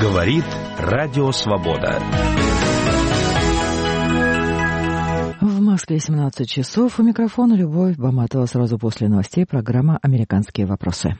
Говорит Радио Свобода. В Москве 17 часов. У микрофона Любовь Баматова. Сразу после новостей программа «Американские вопросы».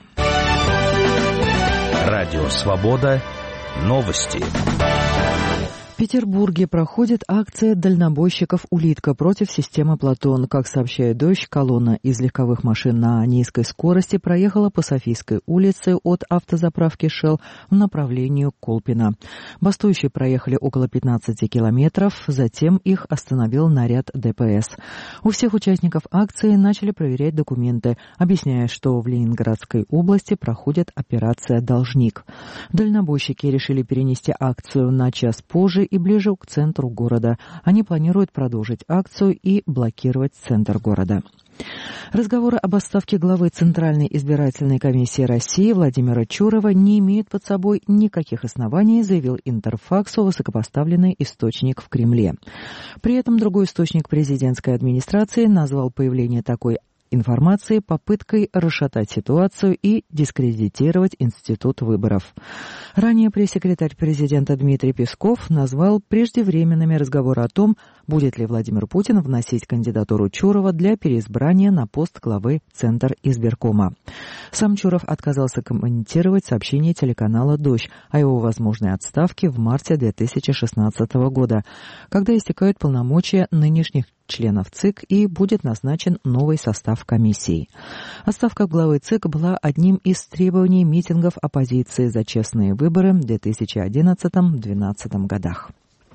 Радио Свобода. Новости. В Петербурге проходит акция дальнобойщиков «Улитка» против системы «Платон». Как сообщает «Дождь», колонна из легковых машин на низкой скорости проехала по Софийской улице от автозаправки «Шелл» в направлении Колпино. Бастующие проехали около 15 километров, затем их остановил наряд ДПС. У всех участников акции начали проверять документы, объясняя, что в Ленинградской области проходит операция «Должник». Дальнобойщики решили перенести акцию на час позже и ближе к центру города. Они планируют продолжить акцию и блокировать центр города. Разговоры об отставке главы Центральной избирательной комиссии России Владимира Чурова не имеют под собой никаких оснований, заявил Интерфаксу высокопоставленный источник в Кремле. При этом другой источник президентской администрации назвал появление такой информации попыткой расшатать ситуацию и дискредитировать институт выборов. Ранее пресс-секретарь президента Дмитрий Песков назвал преждевременными разговоры о том, будет ли Владимир Путин вносить кандидатуру Чурова для переизбрания на пост главы Центризбиркома. Сам Чуров отказался комментировать сообщение телеканала «Дождь» о его возможной отставке в марте 2016 года, когда истекают полномочия нынешних членов ЦИК и будет назначен новый состав комиссии. Отставка главы ЦИК была одним из требований митингов оппозиции за честные выборы в 2011-2012 годах.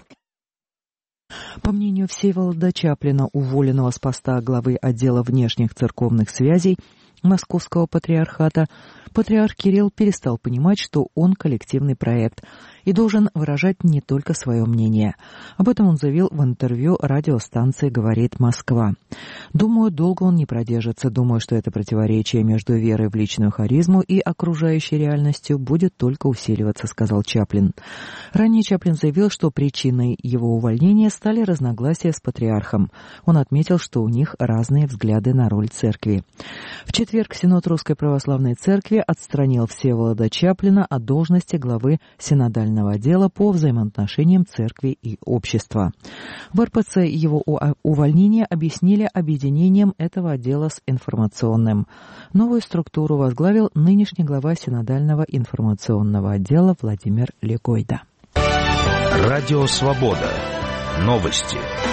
По мнению Всеволода Чаплина, уволенного с поста главы отдела внешних церковных связей Московского патриархата, патриарх Кирилл перестал понимать, что он коллективный проект и должен выражать не только свое мнение. Об этом он заявил в интервью радиостанции «Говорит Москва». «Думаю, долго он не продержится. Думаю, что это противоречие между верой в личную харизму и окружающей реальностью будет только усиливаться», — сказал Чаплин. Ранее Чаплин заявил, что причиной его увольнения стали разногласия с патриархом. Он отметил, что у них разные взгляды на роль церкви. В четверг Синод Русской Православной Церкви отстранил Всеволода Чаплина от должности главы синодального отдела по взаимоотношениям церкви и общества. В РПЦ его увольнение объяснили объединением этого отдела с информационным. Новую структуру возглавил нынешний глава синодального информационного отдела Владимир Легойда. Радио Свобода. Новости.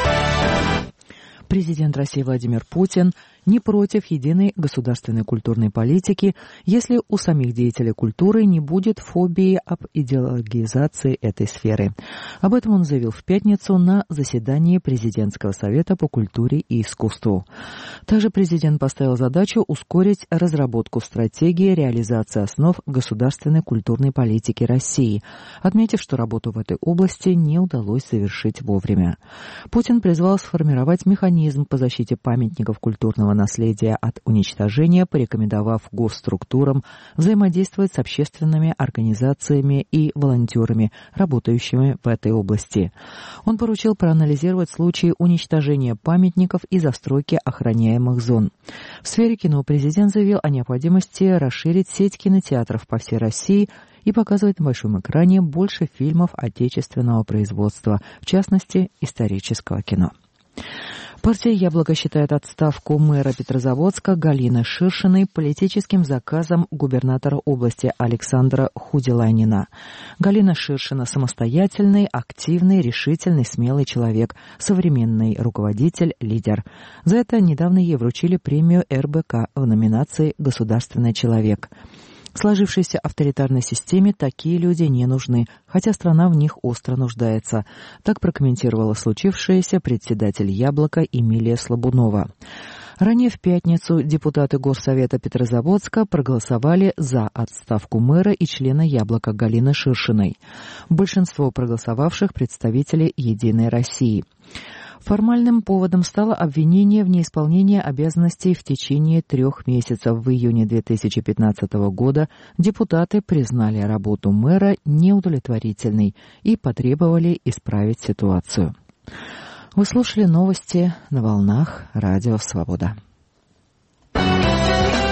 Президент России Владимир Путин не против единой государственной культурной политики, если у самих деятелей культуры не будет фобии об идеологизации этой сферы. Об этом он заявил в пятницу на заседании Президентского совета по культуре и искусству. Также президент поставил задачу ускорить разработку стратегии реализации основ государственной культурной политики России, отметив, что работу в этой области не удалось завершить вовремя. Путин призвал сформировать механизм по защите памятников культурного наследия от уничтожения, порекомендовав госструктурам взаимодействовать с общественными организациями и волонтерами, работающими в этой области. Он поручил проанализировать случаи уничтожения памятников и застройки охраняемых зон. В сфере кино президент заявил о необходимости расширить сеть кинотеатров по всей России и показывать на большом экране больше фильмов отечественного производства, в частности, исторического кино. Партия «Яблоко» считает отставку мэра Петрозаводска Галины Ширшиной политическим заказом губернатора области Александра Худиланина. Галина Ширшина – самостоятельный, активный, решительный, смелый человек, современный руководитель, лидер. За это недавно ей вручили премию РБК в номинации «Государственный человек». В сложившейся авторитарной системе такие люди не нужны, хотя страна в них остро нуждается. Так прокомментировала случившееся председатель «Яблока» Эмилия Слабунова. Ранее в пятницу депутаты Горсовета Петрозаводска проголосовали за отставку мэра и члена «Яблока» Галины Ширшиной. Большинство проголосовавших представители «Единой России». Формальным поводом стало обвинение в неисполнении обязанностей в течение 3 месяцев. В июне 2015 года депутаты признали работу мэра неудовлетворительной и потребовали исправить ситуацию. Вы слушали новости на волнах Радио Свобода.